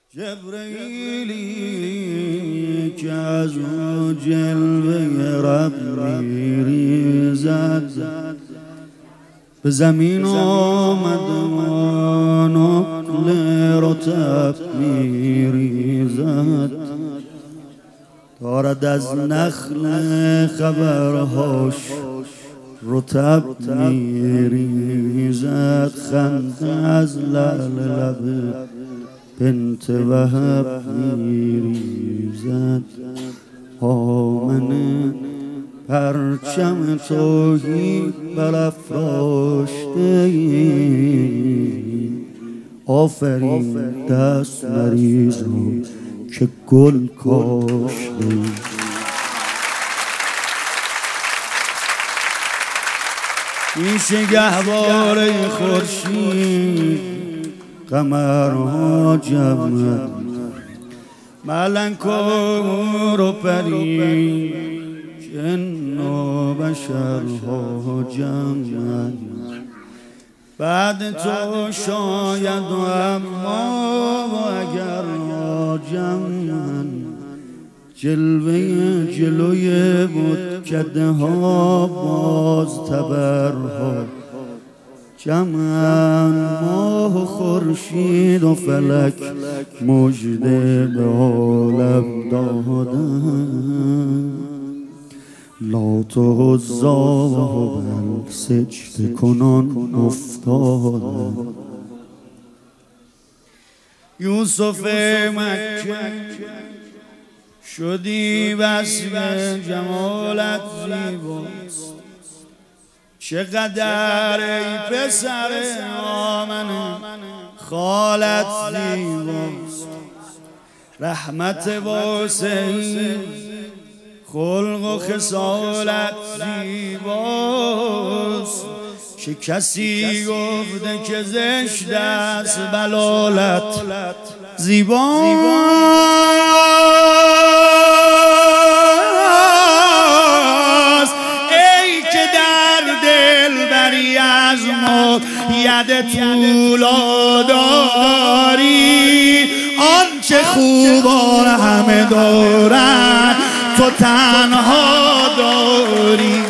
جبرئیلی که از او جلوه رب میریزد، به زمین آمد و نقل رطب میریزد، دارد از نخل خبرهاش رطب میریزد، خنده از لعل لب بنت وهب میریزد، آمنه پرچم توحید برافراشته، آفرین دست مریضان که گل کاشته. میشه گهواره خورشید قمرها جمع، ملکور و پری جن و بشرها جمع، بعد تو شاید و اما و اگر جمع، جلوه جلوی بتکده ها باز تبرها جمعن، ماه و خورشید و فلک مژده به عالم دادن، لات و عزی و هبل سجده کنان افتادن. یوسف مکه شدی وصف جمالت زیباست، چقدر ای پسر آمنه خالت زیباست، رحمت واسعی خلق و خصالت زیباست، چه کسی گفته که زشت است بلالت زیباست، ای که در دل بری از ما ید طولا داری، آنچه خوبان همه دارن تو تنها داری.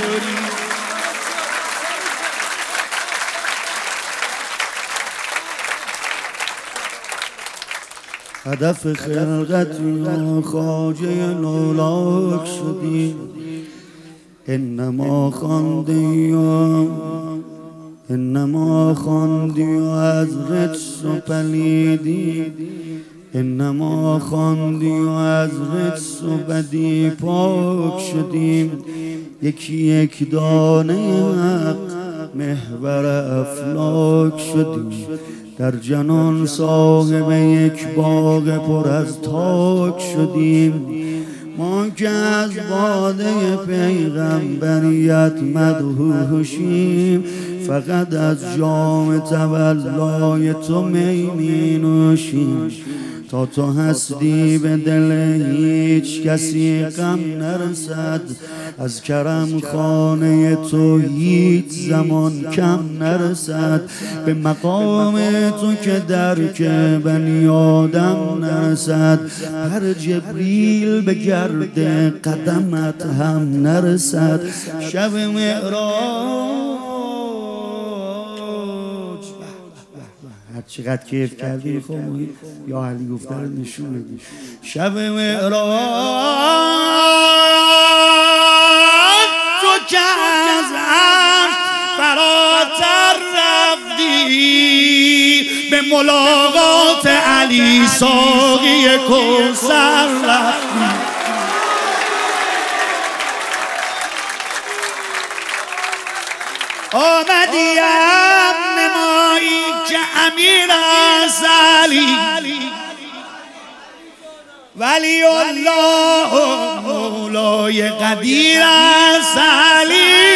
هدف خلقت یا خواجه نولاک شدی، انما خواندی و از رجس و پلیدی، انما خواندی و از رجس و بدی پاک شدیم، یکی یک دانه حق محور افلاک شدیم، در جنان صاحب یک باغ پر از تاک شدیم، ما که از باده پیغمبریت مدهوشیم، فقط از جام تولای تو می می نوشیم، تا تو هستی به دل هیچ کسی غم نرسد، از کرم خانه تو هیچ زمان کم نرسد، به مقام تو که درک بنی آدم نرسد، هر جبریل به گرد قدمت هم نرسد. شب معراج هر چقدر کیف کردی خواهی یا علی گفته رو نشون بدی. شب معراج تو که از هم فراتر رفتی، به ملاقات علی ساقی کوثر رفتی، آمدی نمایی که امیر است علی، ولی الله مولای قدیر است علی،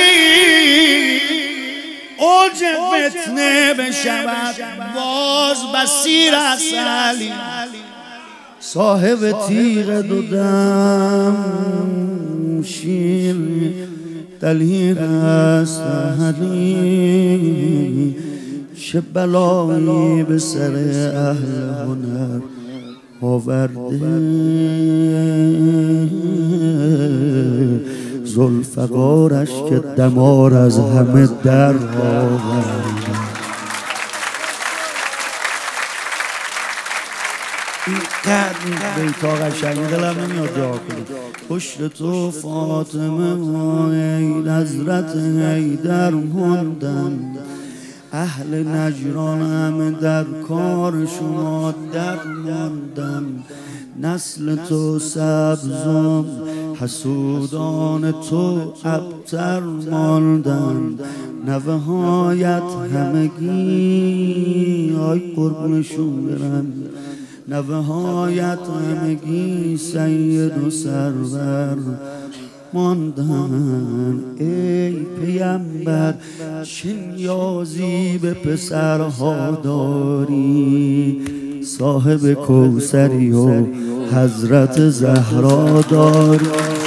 اوج فتنه بشود باز بصیر است علی، صاحب تیغ دو دم شیر دلیر است علی، چه بلایی به سر اهل هنر آورده ذوالفقارش که دمار از همه در آورده. اینقدر این بیتا قشنگه دلم نمیاد جا کنم. پشت تو فاطمه و ای حضرت حیدر ماندن، اهل نجران همه در کار شما در ماندن. نسل تو سبز و حسودان تو ابتر ماندن. نوه هایت همگی آی قربونشون برم، نوه هایت همگی سید و سرور ماندن. ای پیامبر چه نیازی به پسرها داری، صاحب کوثری و حضرت زهرا داری.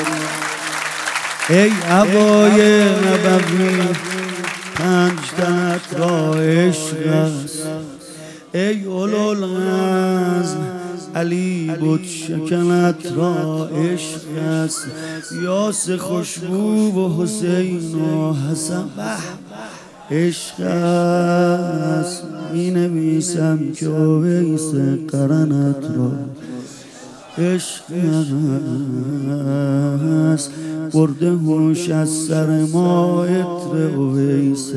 ای هوای نبوی پنج تنت را عشق است، ای اولوالعزم علی بود شکنت را عشق است. یاس خوشبو و حسین و حسن عشق است. می نویسم که اویس قرنت را عشق است. برده هوش از سر ما عطر اویس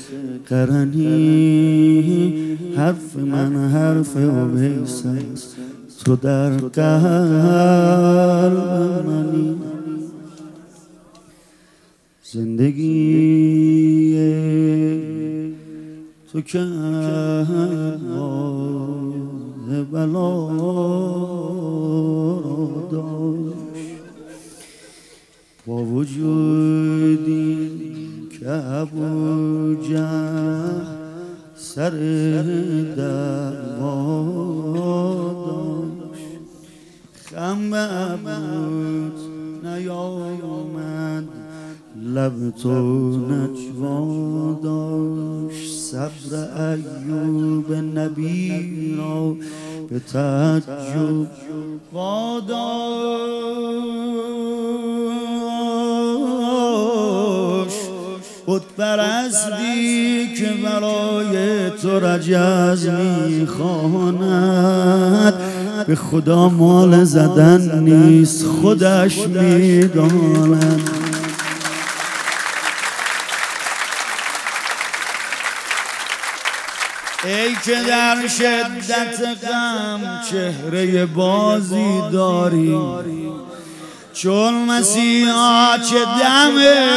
قرنی. حرف من حرف اویس است، تو در قلب منی. زندگی تو که بلا داشت، با وجودی که ابوجهل سر دعوا داشت. خم به ابروت نیامد، لب تو نجوا داشت. صبر ایوب نبی را به تعجب واداشت. بت پرستی که برای تو رجز میخواند، به خدا مال زدن نیست خودش میداند. ای که در شدت غم چهره بازی داری، چون مسیحا چه دم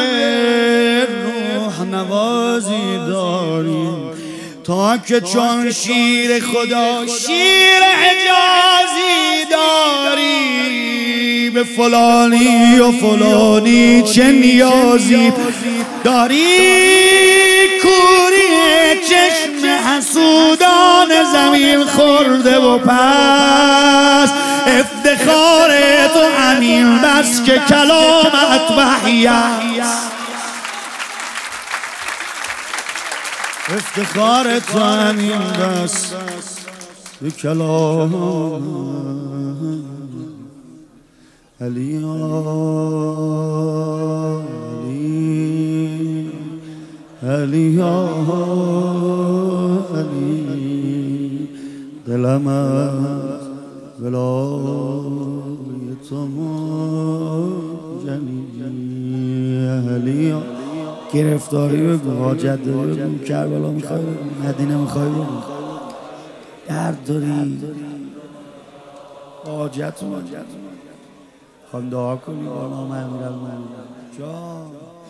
روح نوازی داری. تا که چون شیر خدا شیر حجازی داری، به فلانی و فلانی چه نیازی داری. کوری چشم حسودان زمین خورده و پس، افتخار تو همین بس که کلامت وحی است. افتخار تو همین بس که کلامت علی علی علی. دلم از ولای تو منجلی علی. گرفتاری بگو، حاجت داری بگو، کربلا میخوای بگو، مدینه میخوای بگو، درد داری، حاجت اومد. خواهیم دعا کنی با نام امیرالمومنین جان.